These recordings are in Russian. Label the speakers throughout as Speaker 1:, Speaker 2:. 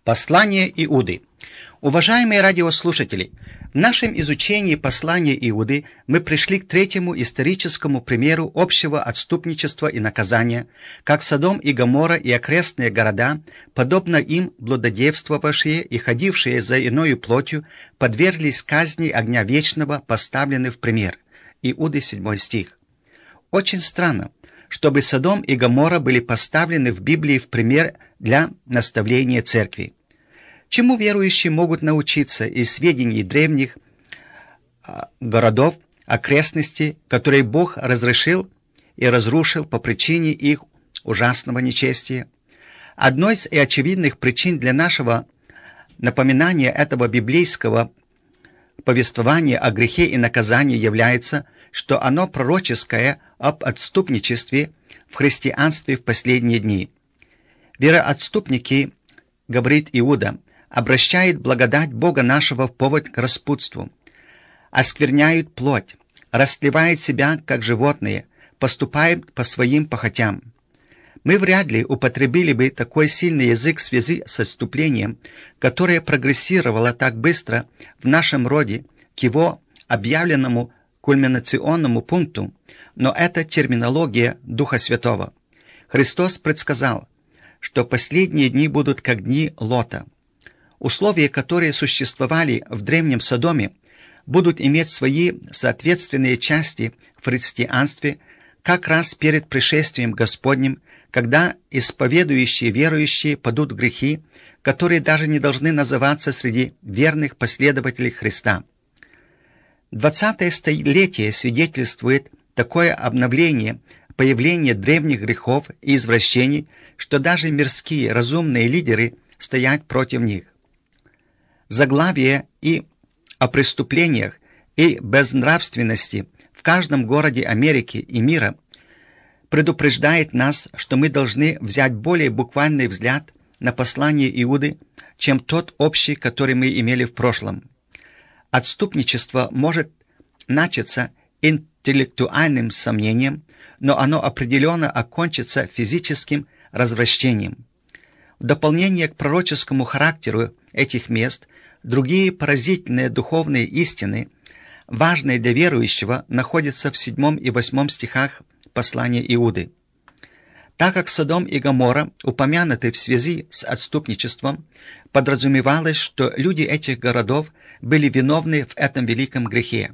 Speaker 1: Послание Иуды. Уважаемые радиослушатели, в нашем изучении послания Иуды мы пришли к третьему историческому примеру общего отступничества и наказания, как Содом и Гоморра и окрестные города, подобно им блудодействовавшие и ходившие за иною плотью, подверглись казни огня вечного, поставлены в пример. Иуды 7 стих. Очень странно, чтобы Содом и Гоморра были поставлены в Библии в пример для наставления церкви. Чему верующие могут научиться из сведений древних городов, окрестностей, которые Бог разрешил и разрушил по причине их ужасного нечестия? Одной из очевидных причин для нашего напоминания этого библейского повествования о грехе и наказании является, что оно пророческое об отступничестве в христианстве в последние дни. Вероотступники, говорит Иуда, обращают благодать Бога нашего в повод к распутству, оскверняют плоть, растлевают себя, как животные, поступают по своим похотям. Мы вряд ли употребили бы такой сильный язык в связи с отступлением, которое прогрессировало так быстро в нашем роде к его объявленному кульминационному пункту, но это терминология Духа Святого. Христос предсказал, что последние дни будут как дни Лота. Условия, которые существовали в древнем Содоме, будут иметь свои соответственные части в христианстве как раз перед пришествием Господним, когда исповедующие верующие падут в грехи, которые даже не должны называться среди верных последователей Христа. 20-е столетие свидетельствует такое обновление, появление древних грехов и извращений, что даже мирские разумные лидеры стоят против них. Заглавие и о преступлениях и безнравственности в каждом городе Америки и мира предупреждает нас, что мы должны взять более буквальный взгляд на послание Иуды, чем тот общий, который мы имели в прошлом. Отступничество может начаться интеллектуальным сомнением, но оно определенно окончится физическим развращением. В дополнение к пророческому характеру этих мест, другие поразительные духовные истины, важные для верующего, находятся в 7 и 8 стихах послания Иуды. Так как Содом и Гоморра упомянуты в связи с отступничеством, подразумевалось, что люди этих городов были виновны в этом великом грехе.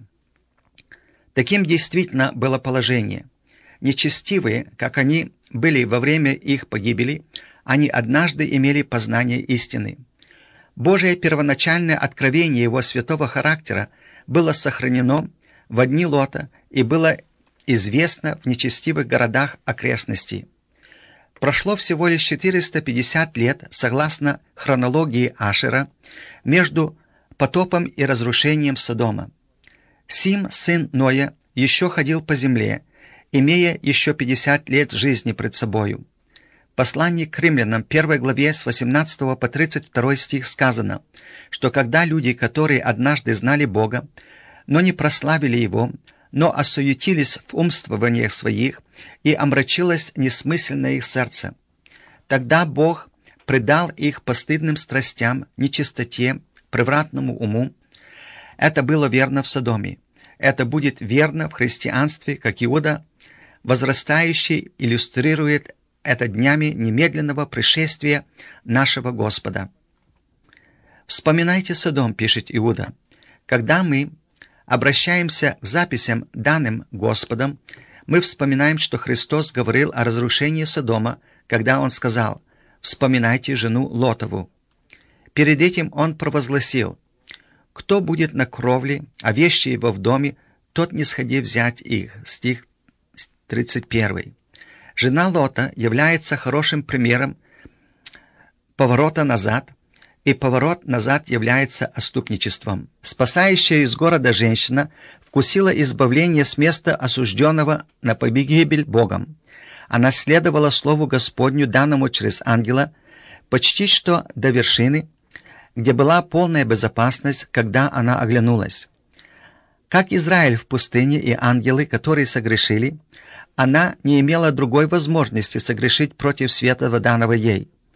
Speaker 1: Таким действительно было положение. Нечестивые, как они были во время их погибели, они однажды имели познание истины. Божие первоначальное откровение его святого характера было сохранено в дни Лота и было известно в нечестивых городах окрестностей. Прошло всего лишь 450 лет, согласно хронологии Ашера, между потопом и разрушением Содома. Сим, сын Ноя, еще ходил по земле, имея еще 50 лет жизни пред собою. В послании к римлянам, 1 главе с 18 по 32 стих сказано, что когда люди, которые однажды знали Бога, но не прославили Его, но осуетились в умствованиях своих, и омрачилось несмысленное их сердце, тогда Бог предал их постыдным страстям, нечистоте, превратному уму. Это было верно в Содоме. Это будет верно в христианстве, как Иуда, возрастающий, иллюстрирует это днями немедленного пришествия нашего Господа. «Вспоминайте Содом», — пишет Иуда. «Когда мы обращаемся к записям, данным Господом, мы вспоминаем, что Христос говорил о разрушении Содома, когда Он сказал: «Вспоминайте жену Лотову». Перед этим Он провозгласил: «Кто будет на кровле, а вещи его в доме, тот не сходи взять их». Стих 31. Жена Лота является хорошим примером поворота назад, и поворот назад является отступничеством. Спасающая из города женщина вкусила избавление с места осужденного на погибель Богом. Она следовала Слову Господню, данному через ангела, почти что до вершины, где была полная безопасность, когда она оглянулась. Как Израиль в пустыне и ангелы, которые согрешили, она не имела другой возможности согрешить против света, данного ей.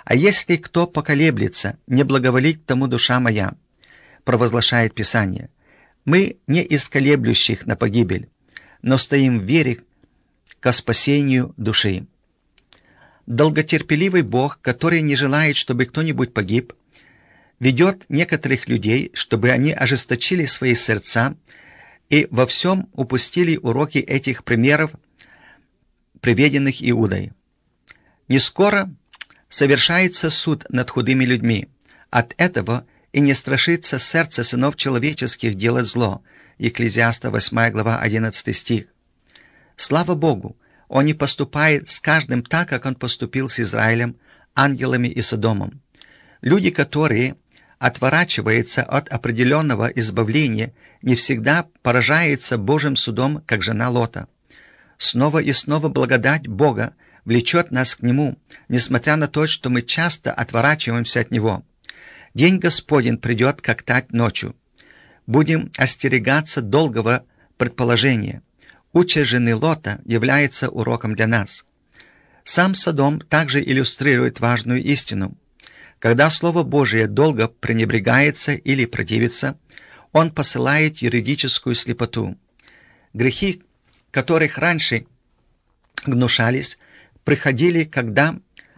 Speaker 1: «А если кто поколеблется, не благоволит тому душа моя», провозглашает Писание, мы не из колеблющих на погибель, но стоим в вере ко спасению души. Долготерпеливый Бог, который не желает, чтобы кто-нибудь погиб, ведет некоторых людей, чтобы они ожесточили свои сердца и во всем упустили уроки этих примеров, приведенных Иудой. Не скоро совершается суд над худыми людьми. От этого и не страшится сердце сынов человеческих делать зло. Екклезиаста 8 глава 11 стих. Слава Богу, Он не поступает с каждым так, как Он поступил с Израилем, ангелами и Содомом. Люди, которые отворачиваются от определенного избавления, не всегда поражаются Божьим судом, как жена Лота. Снова и снова благодать Бога влечет нас к Нему, несмотря на то, что мы часто отворачиваемся от Него. День Господень придет, как тать ночью. Будем остерегаться долгого предположения. Участь жены Лота является уроком для нас. Сам Содом также иллюстрирует важную истину. Когда Слово Божие долго пренебрегается или противится, Он посылает юридическую слепоту. Грехи, которых раньше гнушались, приходили, когда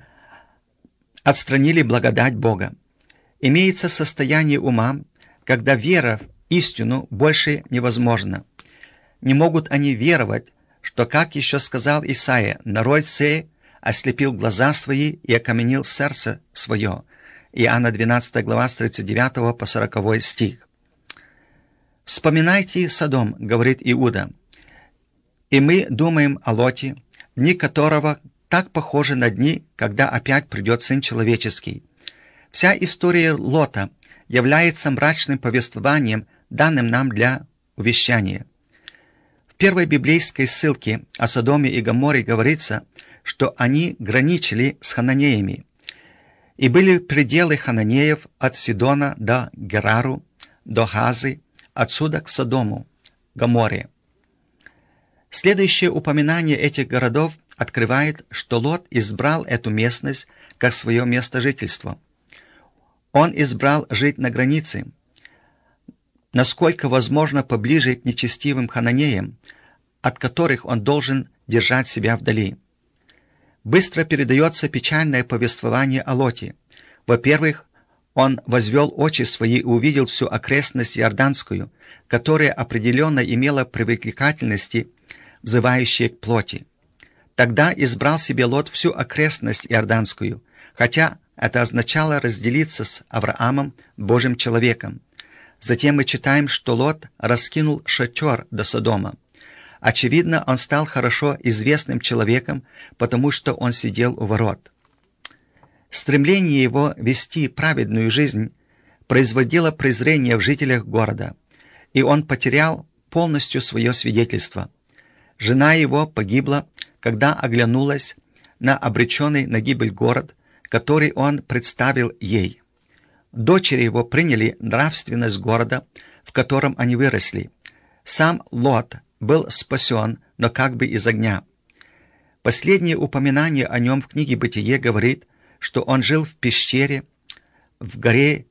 Speaker 1: отстранили благодать Бога. Имеется состояние ума, когда вера в истину больше невозможна. Не могут они веровать, что, как еще сказал Исаия, «Народ сей ослепил глаза свои и окаменил сердце свое». Иоанна 12 глава с 39 по 40 стих. «Вспоминайте Содом, — говорит Иуда, — и мы думаем о Лоте, дни которого так похожи на дни, когда опять придет Сын Человеческий. Вся история Лота является мрачным повествованием, данным нам для увещания. В первой библейской ссылке о Содоме и Гоморе говорится, что они граничили с хананеями, и были пределы хананеев от Сидона до Герару, до Газы, отсюда к Содому, Гоморе. Следующее упоминание этих городов открывает, что Лот избрал эту местность как свое место жительства. Он избрал жить на границе, насколько возможно поближе к нечестивым хананеям, от которых он должен держать себя вдали. Быстро передается печальное повествование о Лоте. Во-первых, он возвел очи свои и увидел всю окрестность Иорданскую, которая определенно имела привлекательности, взывающие к плоти. Тогда избрал себе Лот всю окрестность Иорданскую, хотя это означало разделиться с Авраамом, Божьим человеком. Затем мы читаем, что Лот раскинул шатер до Содома. Очевидно, он стал хорошо известным человеком, потому что он сидел у ворот. Стремление его вести праведную жизнь производило презрение в жителях города, и он потерял полностью свое свидетельство. Жена его погибла, когда оглянулась на обреченный на гибель город, который он представил ей. Дочери его приняли нравственность города, в котором они выросли. Сам Лот был спасен, но как бы из огня. Последнее упоминание о нем в книге «Бытие» говорит, что он жил в пещере, в горе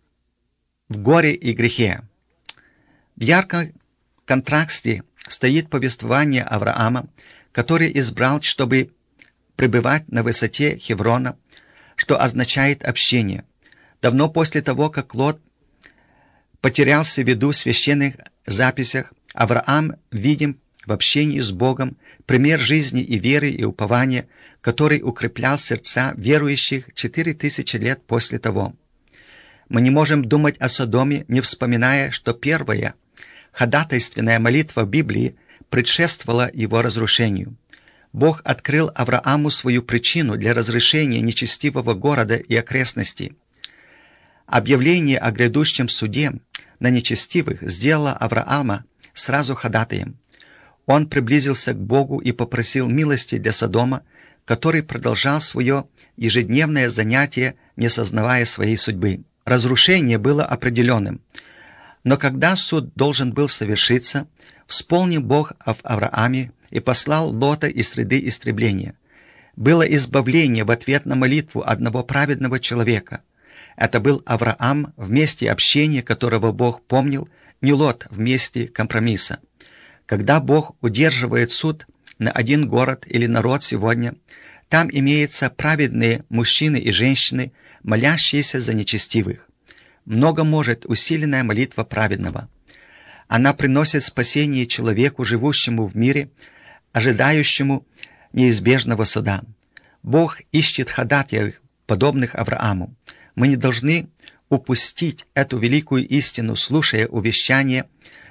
Speaker 1: и грехе. В ярком контрасте стоит повествование Авраама, который избрал, чтобы пребывать на высоте Хеврона, что означает общение. Давно после того, как Лот потерялся в виду в священных записях, Авраам видим в общении с Богом пример жизни и веры и упования, который укреплял сердца верующих 4000 лет после того. Мы не можем думать о Содоме, не вспоминая, что первая ходатайственная молитва в Библии предшествовала его разрушению. Бог открыл Аврааму свою причину для разрушения нечестивого города и окрестностей. Объявление о грядущем суде на нечестивых сделало Авраама сразу ходатаем. Он приблизился к Богу и попросил милости для Содома, который продолжал свое ежедневное занятие, не сознавая своей судьбы. Разрушение было определенным. Но когда суд должен был совершиться, вспомнил Бог об Аврааме и послал Лота из среды истребления. было избавление в ответ на молитву одного праведного человека. Это был Авраам в месте общения, которого Бог помнил, не Лот в месте компромисса. Когда Бог удерживает суд на один город или народ сегодня, там имеются праведные мужчины и женщины, молящиеся за нечестивых. Много может усиленная молитва праведного. Она приносит спасение человеку, живущему в мире, ожидающему неизбежного суда. Бог ищет ходатаев, подобных Аврааму. Мы не должны упустить эту великую истину, слушая увещание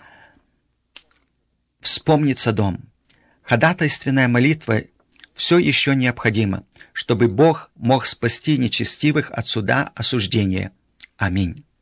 Speaker 1: «Вспомнить Содом». Ходатайственная молитва все еще необходима, чтобы Бог мог спасти нечестивых от суда осуждения. Аминь.